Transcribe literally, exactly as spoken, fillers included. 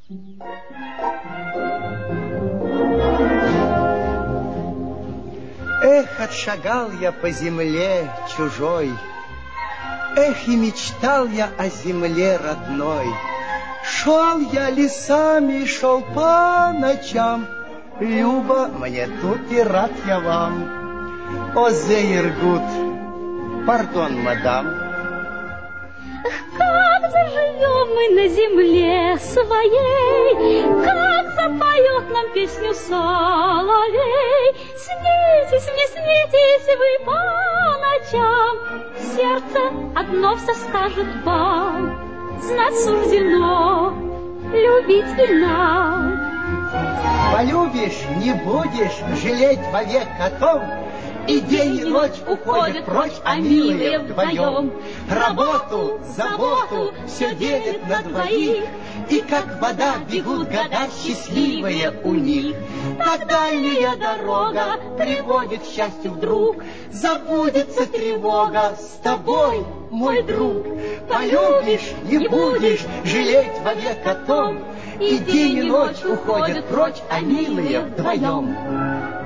Эх, отшагал я по земле чужой, эх, и мечтал я о земле родной. Шел я лесами, шел по ночам, Люба мне тут и рад я вам. О, Зеергут, пардон, мадам. Как заживем мы на земле своей, как запоет нам песню соловей. Снитесь мне, снитесь вы по ночам, сердце одно все скажет вам. Знать суждено, любить и нам. Полюбишь, не будешь жалеть вовек о том, и день и ночь уходят прочь, а милые вдвоем. Работу, заботу все делят на двоих, и как вода бегут года счастливые у них. Так дальняя дорога приводит к счастью вдруг, забудется тревога с тобой, мой друг. Полюбишь, не будешь жалеть вовек о том, и день и ночь уходят прочь, а милые вдвоем.